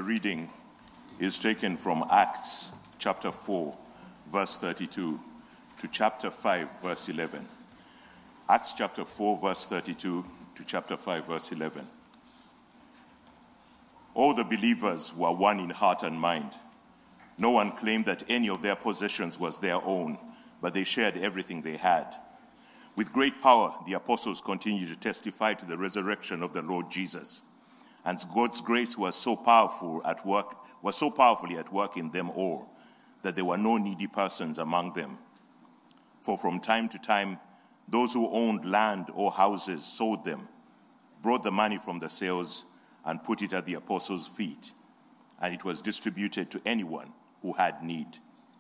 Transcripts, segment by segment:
The reading is taken from Acts chapter 4, verse 32 to chapter 5, verse 11. Acts chapter 4, verse 32 to chapter 5, verse 11. All the believers were one in heart and mind. No one claimed that any of their possessions was their own, but they shared everything they had. With great power, the apostles continued to testify to the resurrection of the Lord Jesus. And God's grace was so powerfully at work in them all, that there were no needy persons among them. For from time to time, those who owned land or houses sold them, brought the money from the sales, and put it at the apostles' feet, and it was distributed to anyone who had need.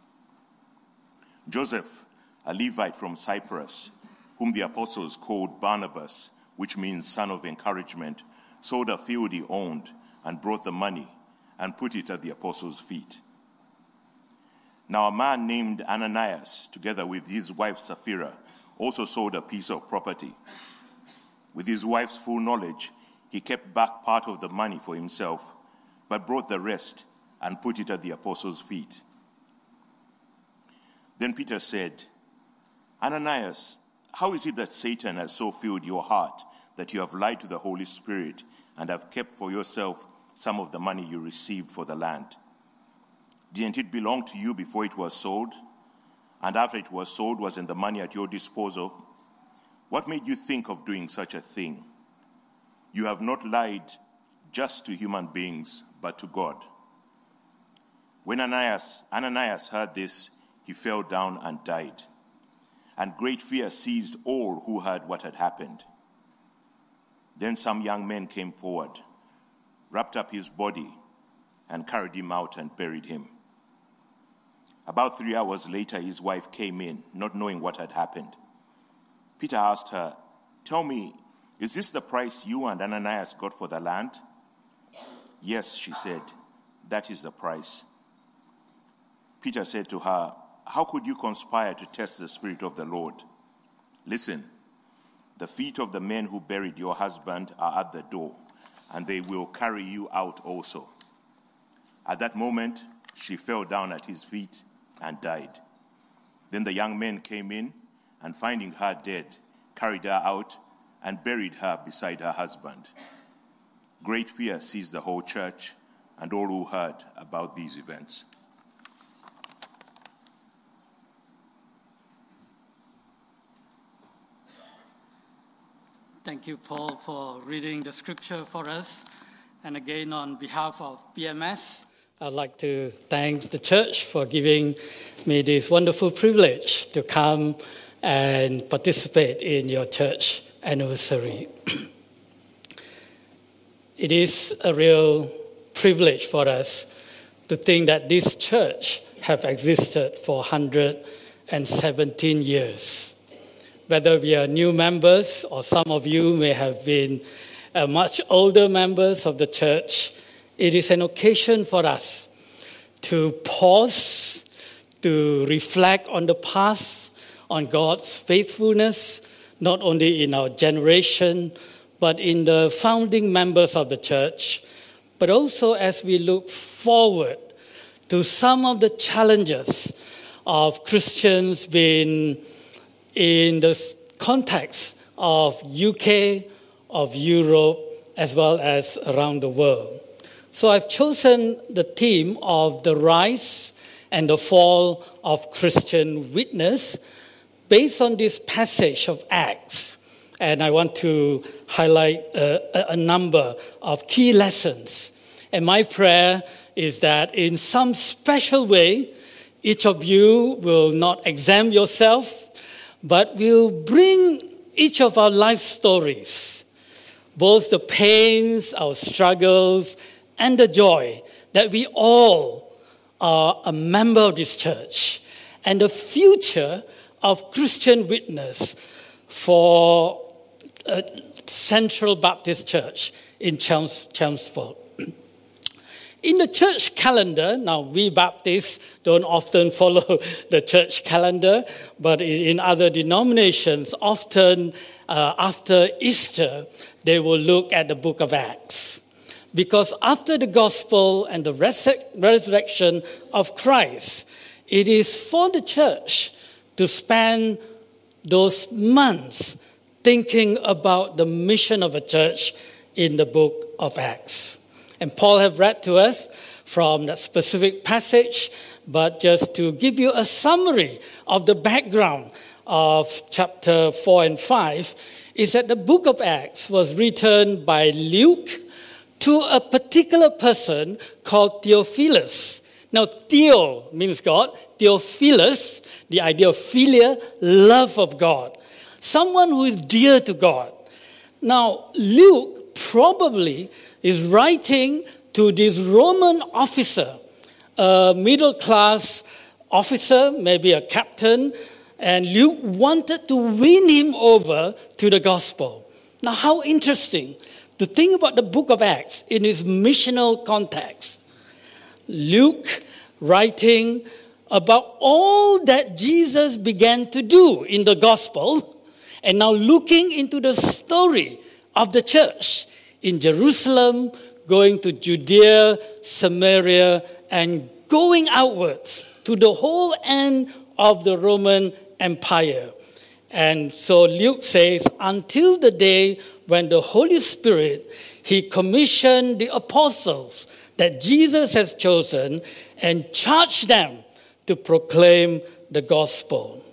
Joseph, a Levite from Cyprus, whom the apostles called Barnabas, which means son of encouragement, sold a field he owned and brought the money and put it at the apostles' feet. Now a man named Ananias, together with his wife Sapphira, also sold a piece of property. With his wife's full knowledge, he kept back part of the money for himself, but brought the rest and put it at the apostles' feet. Then Peter said, Ananias, how is it that Satan has so filled your heart that you have lied to the Holy Spirit and have kept for yourself some of the money you received for the land? Didn't it belong to you before it was sold? And after it was sold, wasn't the money at your disposal? What made you think of doing such a thing? You have not lied just to human beings, but to God. When Ananias heard this, he fell down and died. And great fear seized all who heard what had happened. Then some young men came forward, wrapped up his body, and carried him out and buried him. About 3 hours later, his wife came in, not knowing what had happened. Peter asked her, "Tell me, is this the price you and Ananias got for the land?" "Yes," she said, "that is the price." Peter said to her, "How could you conspire to test the Spirit of the Lord? Listen, the feet of the men who buried your husband are at the door, and they will carry you out also." At that moment, she fell down at his feet and died. Then the young men came in, and finding her dead, carried her out and buried her beside her husband. Great fear seized the whole church and all who heard about these events. Thank you, Paul, for reading the scripture for us. And again, on behalf of PMS, I'd like to thank the church for giving me this wonderful privilege to come and participate in your church anniversary. It is a real privilege for us to think that this church have existed for 117 years. Whether we are new members or some of you may have been much older members of the church, it is an occasion for us to pause, to reflect on the past, on God's faithfulness, not only in our generation, but in the founding members of the church, but also as we look forward to some of the challenges of Christians being in the context of UK, of Europe, as well as around the world. So I've chosen the theme of the rise and the fall of Christian witness based on this passage of Acts. And I want to highlight a number of key lessons. And my prayer is that in some special way, each of you will not exempt yourself, but will bring each of our life stories, both the pains, our struggles, and the joy that we all are a member of this church and the future of Christian witness for Central Baptist Church in Chelmsford. In the church calendar, now we Baptists don't often follow the church calendar, but in other denominations, often after Easter, they will look at the book of Acts. Because after the gospel and the resurrection of Christ, it is for the church to spend those months thinking about the mission of a church in the book of Acts. And Paul have read to us from that specific passage, but just to give you a summary of the background of chapter 4 and 5, is that the book of Acts was written by Luke to a particular person called Theophilus. Now, Theo means God. Theophilus, the idea of philia, love of God. Someone who is dear to God. Now, Luke probably is writing to this Roman officer, a middle-class officer, maybe a captain, and Luke wanted to win him over to the gospel. Now, how interesting to think about the book of Acts in its missional context. Luke writing about all that Jesus began to do in the gospel, and now looking into the story of the church in Jerusalem, going to Judea, Samaria, and going outwards to the whole end of the Roman Empire. And so Luke says, until the day when the Holy Spirit, he commissioned the apostles that Jesus has chosen and charged them to proclaim the gospel.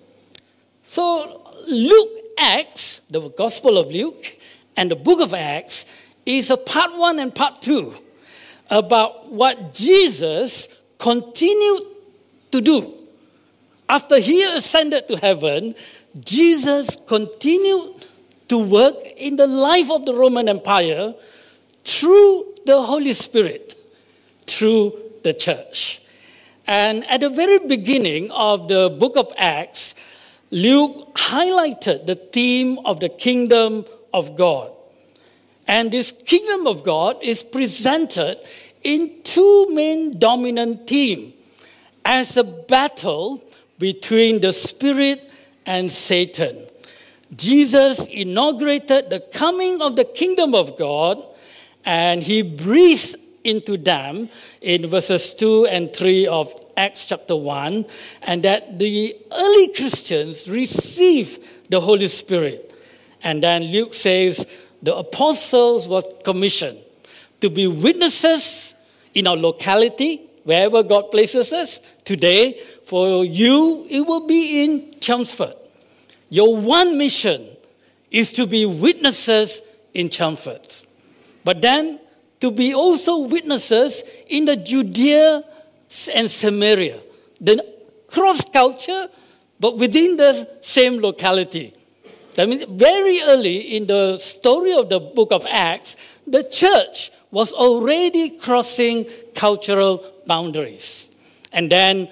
So Luke Acts, the Gospel of Luke, and the book of Acts is a part 1 and part 2 about what Jesus continued to do. After he ascended to heaven, Jesus continued to work in the life of the Roman Empire through the Holy Spirit, through the church. And at the very beginning of the book of Acts, Luke highlighted the theme of the kingdom of God. And this kingdom of God is presented in two main dominant themes as a battle between the Spirit and Satan. Jesus inaugurated the coming of the kingdom of God, and he breathed into them in verses 2 and 3 of Acts chapter 1, and that the early Christians received the Holy Spirit. And then Luke says the apostles were commissioned to be witnesses in our locality, wherever God places us. Today, for you, it will be in Chelmsford. Your one mission is to be witnesses in Chelmsford. But then, to be also witnesses in the Judea and Samaria. The cross-culture, but within the same locality. That means very early in the story of the book of Acts, the church was already crossing cultural boundaries. And then,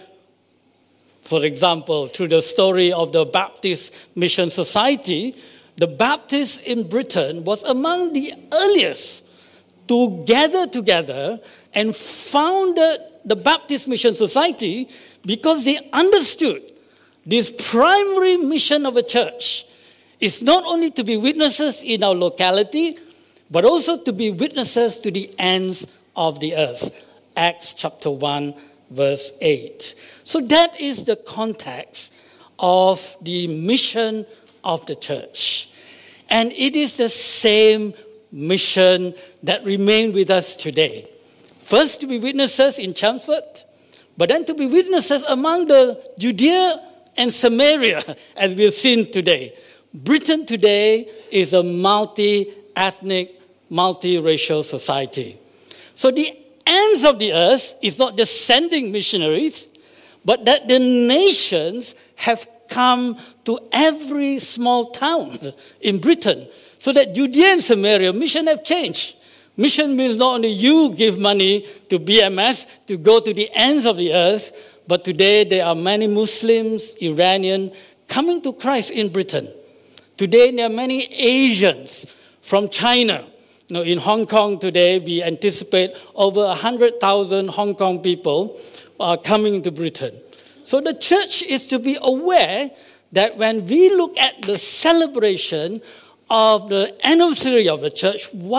for example, through the story of the Baptist Mission Society, the Baptists in Britain was among the earliest to gather together and founded the Baptist Mission Society because they understood this primary mission of a church is not only to be witnesses in our locality, but also to be witnesses to the ends of the earth. Acts chapter 1, verse 8. So that is the context of the mission of the church. And it is the same mission that remains with us today. First, to be witnesses in Chelmsford, but then to be witnesses among the Judea and Samaria, as we have seen today. Britain today is a multi-ethnic, multi-racial society. So the ends of the earth is not just sending missionaries, but that the nations have come to every small town in Britain. So that Judea and Samaria, mission have changed. Mission means not only you give money to BMS to go to the ends of the earth, but today there are many Muslims, Iranian, coming to Christ in Britain. Today there are many Asians from China. In Hong Kong today, we anticipate over 100,000 Hong Kong people are coming to Britain. So the church is to be aware that when we look at the celebration of the anniversary of the church, what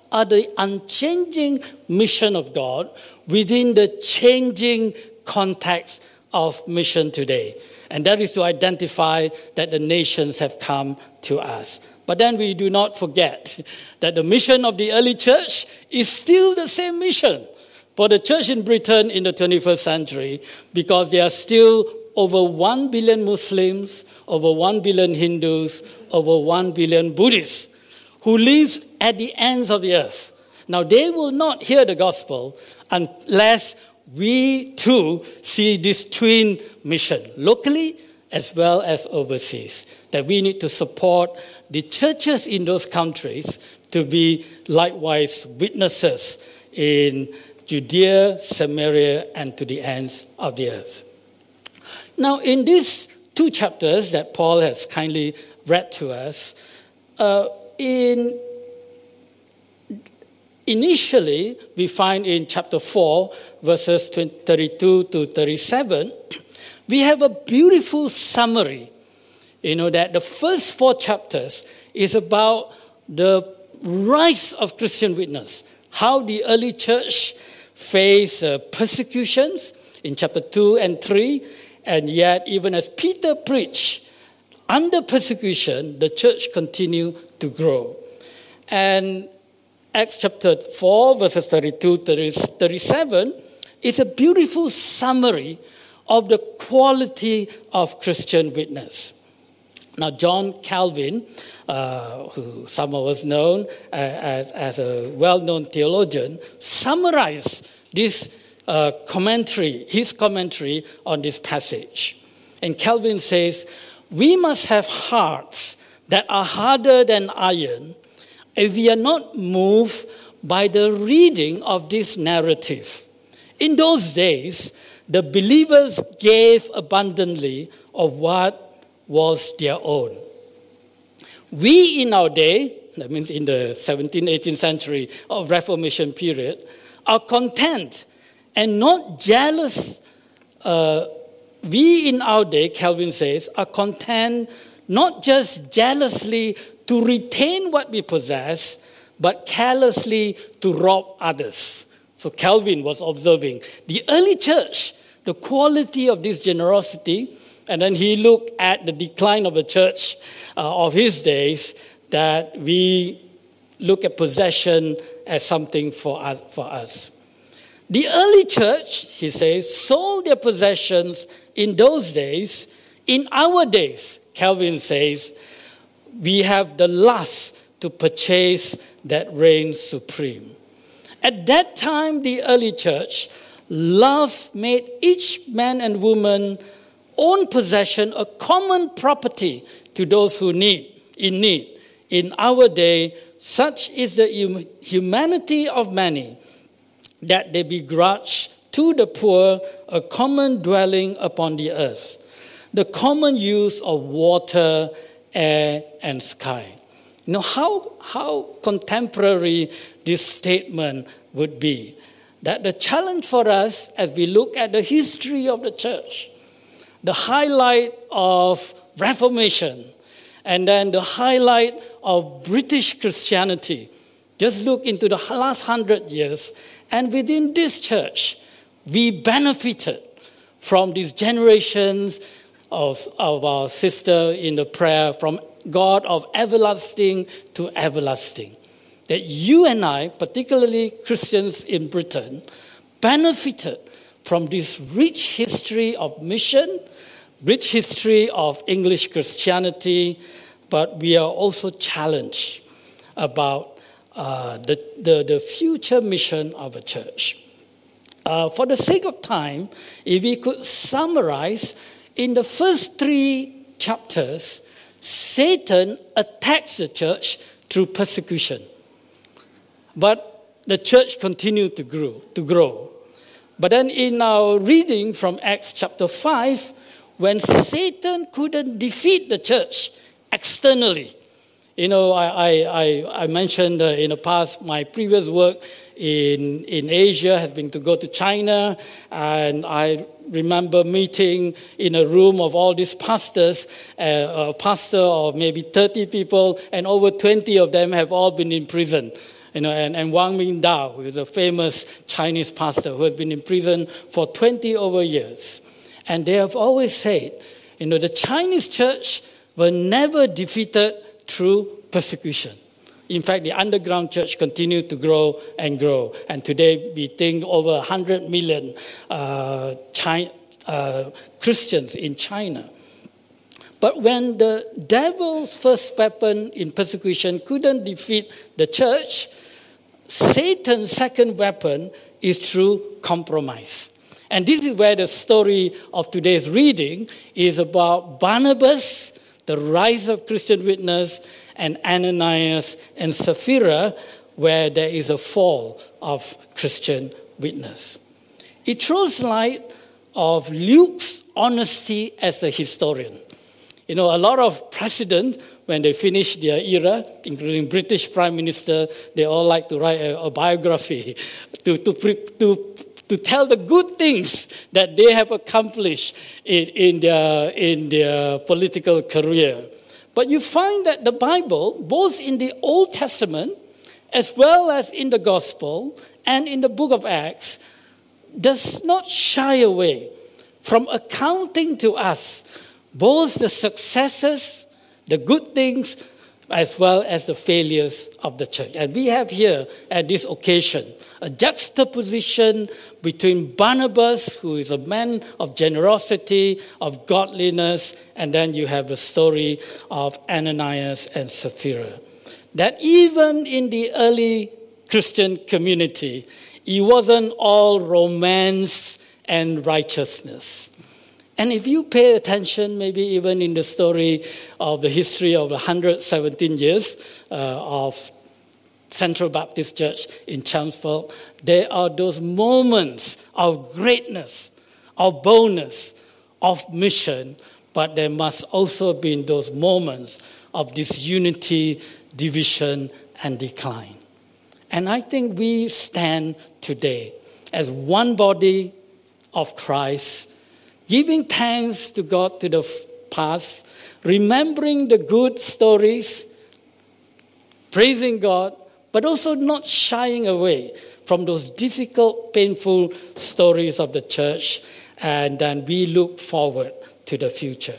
are the unchanging mission of God within the changing context of mission today. And that is to identify that the nations have come to us. But then we do not forget that the mission of the early church is still the same mission for the church in Britain in the 21st century, because there are still over 1 billion Muslims, over 1 billion Hindus, over 1 billion Buddhists who live at the ends of the earth. Now, they will not hear the gospel unless we too see this twin mission, locally as well as overseas, that we need to support the churches in those countries to be likewise witnesses in Judea, Samaria, and to the ends of the earth. Now, in these 2 chapters that Paul has kindly read to us, initially, we find in chapter 4, verses 32 to 37, we have a beautiful summary. That the first 4 chapters is about the rise of Christian witness, how the early church faced persecutions in chapter 2 and 3, and yet even as Peter preached, under persecution, the church continued to grow. And Acts chapter 4, verses 32 to 37, is a beautiful summary of the quality of Christian witness. Now, John Calvin, who some of us know as a well-known theologian, summarized this his commentary on this passage. And Calvin says, "We must have hearts that are harder than iron if we are not moved by the reading of this narrative. In those days, the believers gave abundantly of what was their own. We in our day," that means in the 17th, 18th century of Reformation period, "are content and not jealous." We in our day, Calvin says, are content not just jealously to retain what we possess, but carelessly to rob others. So Calvin was observing the early church, the quality of this generosity, and then he looked at the decline of the church of his days, that we look at possession as something for us. The early church, he says, sold their possessions in those days. In our days, Calvin says, we have the lust to purchase that reigns supreme. At that time, the early church, love made each man and woman own possession a common property to those who in need. In our day, such is the humanity of many, that they begrudge to the poor a common dwelling upon the earth, the common use of water, air, and sky. How contemporary this statement would be. That the challenge for us as we look at the history of the church, the highlight of Reformation, and then the highlight of British Christianity. Just look into the last 100 years, and within this church, we benefited from these generations of our sister in the prayer, from God of everlasting to everlasting. That you and I, particularly Christians in Britain, benefited from this rich history of mission, rich history of English Christianity, but we are also challenged about the future mission of a church. For the sake of time, if we could summarize, in the first 3 chapters, Satan attacks the church through persecution. But the church continued to grow. But then in our reading from Acts chapter 5, when Satan couldn't defeat the church externally, I mentioned in the past, my previous work in Asia has been to go to China, and I remember meeting in a room of all these pastors, a pastor of maybe 30 people, and over 20 of them have all been in prison. and Wang Mingdao, who is a famous Chinese pastor who has been in prison for 20 over years. And they have always said, the Chinese church were never defeated through persecution. In fact, the underground church continued to grow and grow. And today we think over 100 million Christians in China. But when the devil's first weapon in persecution couldn't defeat the church, Satan's second weapon is through compromise. And this is where the story of today's reading is about Barnabas, the rise of Christian witness, and Ananias and Sapphira, where there is a fall of Christian witness. It throws light of Luke's honesty as a historian. A lot of presidents, when they finish their era, including British Prime Minister, they all like to write a biography to tell the good things that they have accomplished in their political career. But you find that the Bible, both in the Old Testament as well as in the Gospel and in the book of Acts, does not shy away from accounting to us both the successes, the good things, as well as the failures of the church. And we have here, at this occasion, a juxtaposition between Barnabas, who is a man of generosity, of godliness, and then you have the story of Ananias and Sapphira. That even in the early Christian community, it wasn't all romance and righteousness. And if you pay attention, maybe even in the story of the history of 117 years of Central Baptist Church in Chelmsford, there are those moments of greatness, of boldness, of mission, but there must also be those moments of disunity, division, and decline. And I think we stand today as one body of Christ, giving thanks to God to the past, remembering the good stories, praising God, but also not shying away from those difficult, painful stories of the church, and then we look forward to the future.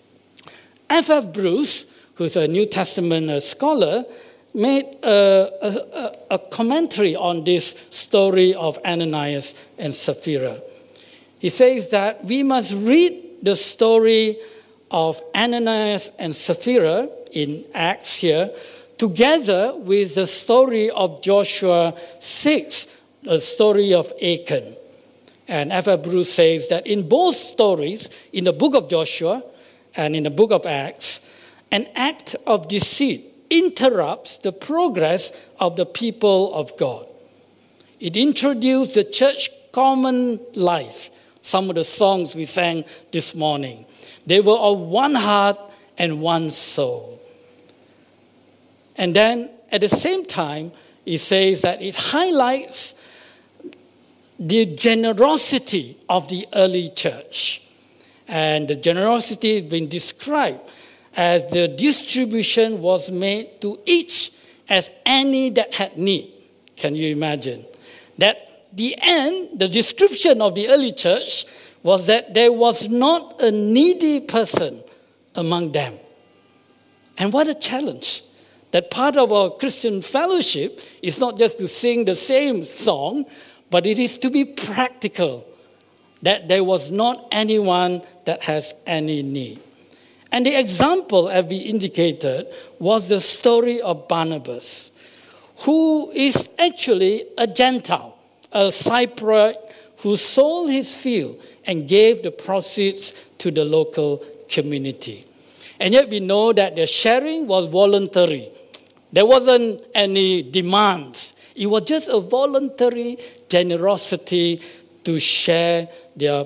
F.F. Bruce, who's a New Testament scholar, made a commentary on this story of Ananias and Sapphira. He says that we must read the story of Ananias and Sapphira in Acts here together with the story of Joshua 6, the story of Achan. And F.F. Bruce says that in both stories, in the book of Joshua and in the book of Acts, an act of deceit interrupts the progress of the people of God. It introduced the church common life. Some of the songs we sang this morning. They were of one heart and one soul. And then at the same time, he says that it highlights the generosity of the early church. And the generosity has been described as the distribution was made to each as any that had need. Can you imagine? That the end, the description of the early church was that there was not a needy person among them. And what a challenge. That part of our Christian fellowship is not just to sing the same song, but it is to be practical. That there was not anyone that has any need. And the example, as we indicated, was the story of Barnabas, who is actually a Gentile, a Cypriot who sold his field and gave the proceeds to the local community. And yet we know that the sharing was voluntary. There wasn't any demand. It was just a voluntary generosity to share their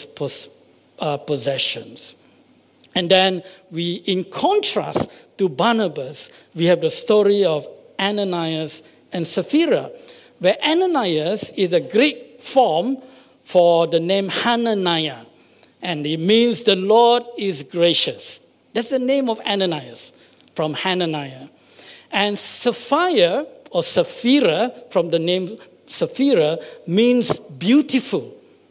possessions. And then in contrast to Barnabas, we have the story of Ananias and Sapphira, where Ananias is a Greek form for the name Hananiah. And it means the Lord is gracious. That's the name of Ananias, from Hananiah. And Sapphira or Sapphira, from the name Sapphira, means beautiful.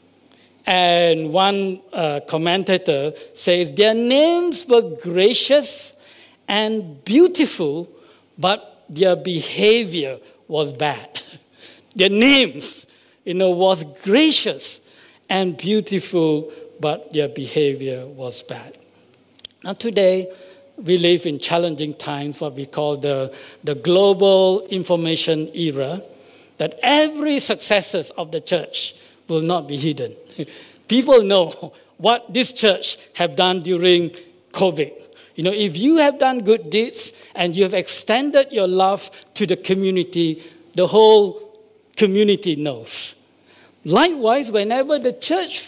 And one commentator says their names were gracious and beautiful, but their behavior was bad. Their names, was gracious and beautiful, but their behavior was bad. Now today, we live in challenging times, what we call the global information era, that every successes of the church will not be hidden. People know what this church have done during COVID. If you have done good deeds and you have extended your love to the community, the whole community knows. Likewise, whenever the church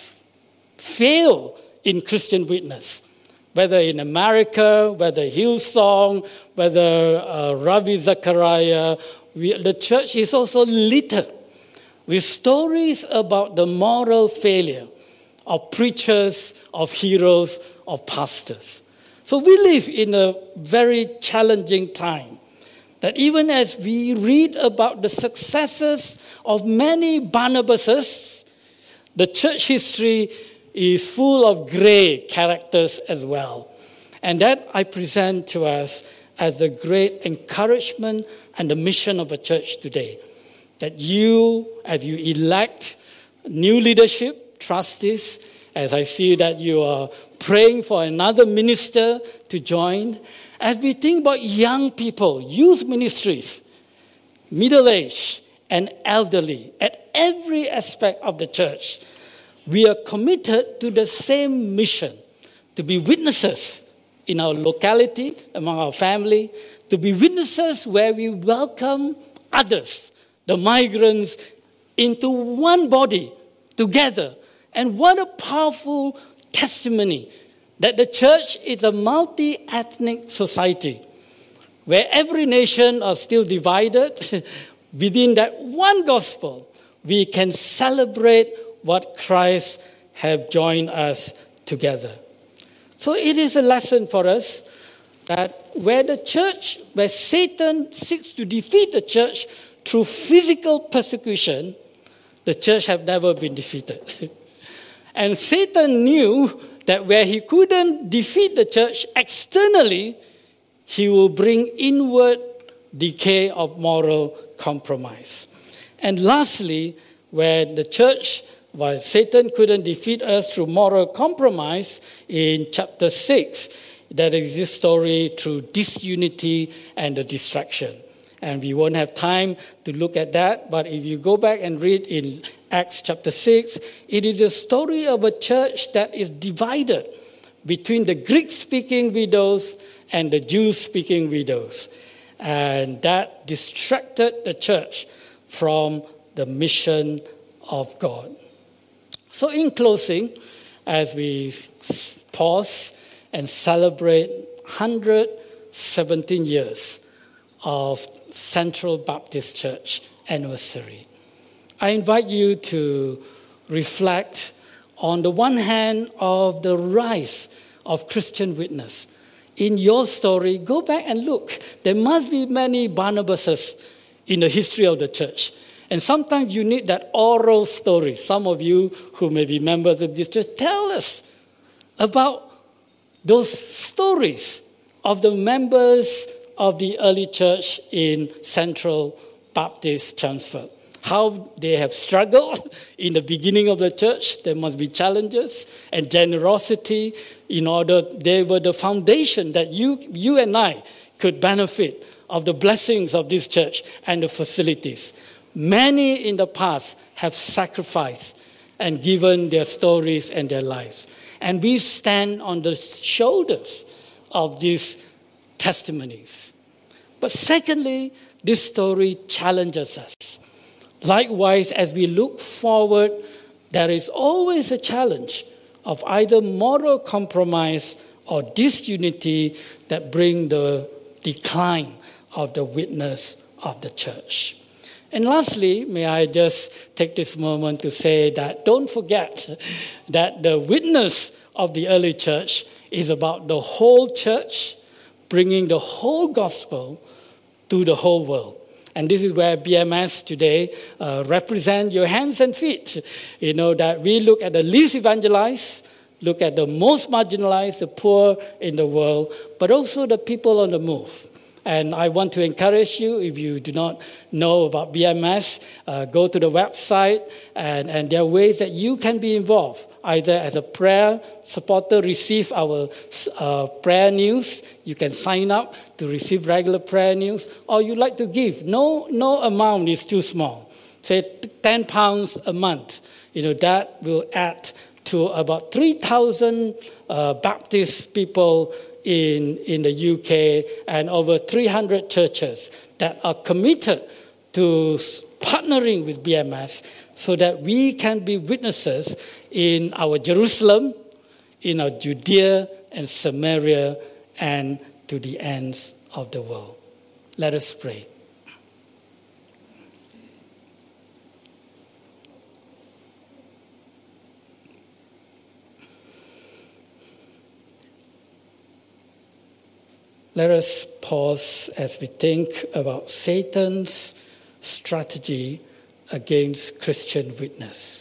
fail in Christian witness, whether in America, whether Hillsong, whether Ravi Zachariah, the church is also littered with stories about the moral failure of preachers, of heroes, of pastors. So we live in a very challenging time, that even as we read about the successes of many Barnabases, the church history is full of gray characters as well. And that I present to us as the great encouragement and the mission of a church today. That you, as you elect new leadership, trustees, as I see that you are praying for another minister to join, as we think about young people, youth ministries, middle-aged and elderly, at every aspect of the church, we are committed to the same mission, to be witnesses in our locality, among our family, to be witnesses where we welcome others, the migrants, into one body together. And what a powerful testimony that the church is a multi-ethnic society where every nation are still divided. Within that one gospel, we can celebrate what Christ have joined us together. So it is a lesson for us that where Satan seeks to defeat the church through physical persecution, the church have never been defeated. And Satan knew that where he couldn't defeat the church externally, he will bring inward decay of moral compromise. And lastly, where the church, while Satan couldn't defeat us through moral compromise, in chapter 6, there is this story through disunity and the distraction. And we won't have time to look at that, but if you go back and read in Acts chapter 6, it is a story of a church that is divided between the Greek-speaking widows and the Jew-speaking widows. And that distracted the church from the mission of God. So in closing, as we pause and celebrate 117 years of Central Baptist Church anniversary, I invite you to reflect on the one hand of the rise of Christian witness. In your story, go back and look. There must be many Barnabases in the history of the church. And sometimes you need that oral story. Some of you who may be members of this church, tell us about those stories of the members of the early church in Central Baptist Chelmsford. How they have struggled in the beginning of the church. There must be challenges and generosity in order they were the foundation that you and I could benefit of the blessings of this church and the facilities. Many in the past have sacrificed and given their stories and their lives. And we stand on the shoulders of these testimonies. But secondly, this story challenges us. Likewise, as we look forward, there is always a challenge of either moral compromise or disunity that bring the decline of the witness of the church. And lastly, may I just take this moment to say that don't forget that the witness of the early church is about the whole church bringing the whole gospel to the whole world. And this is where BMS today represent your hands and feet. That we look at the least evangelized, look at the most marginalized, the poor in the world, but also the people on the move. And I want to encourage you, if you do not know about BMS, go to the website, and there are ways that you can be involved, either as a prayer supporter, receive our prayer news. You can sign up to receive regular prayer news, or you'd like to give. No amount is too small. Say £10 a month. That will add to about 3,000 Baptist people in the UK and over 300 churches that are committed to partnering with BMS so that we can be witnesses in our Jerusalem, in our Judea and Samaria, and to the ends of the world. Let us pray. Let us pause as we think about Satan's strategy against Christian witness.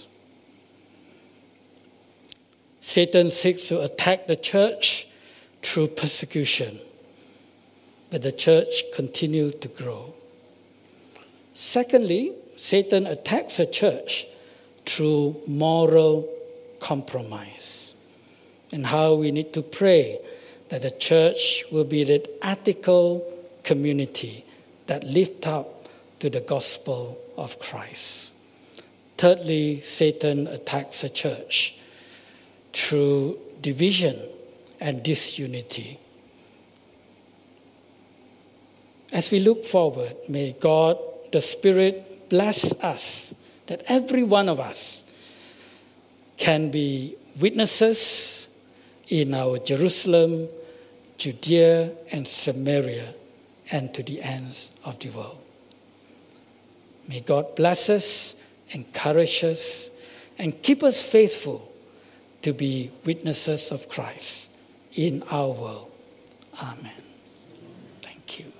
Satan seeks to attack the church through persecution, but the church continues to grow. Secondly, Satan attacks the church through moral compromise, and how we need to pray that the church will be the ethical community that lift up to the gospel of Christ. Thirdly, Satan attacks the church through division and disunity. As we look forward, may God, the Spirit, bless us, that every one of us can be witnesses in our Jerusalem, Judea, and Samaria, and to the ends of the world. May God bless us, encourage us, and keep us faithful to be witnesses of Christ in our world. Amen. Thank you.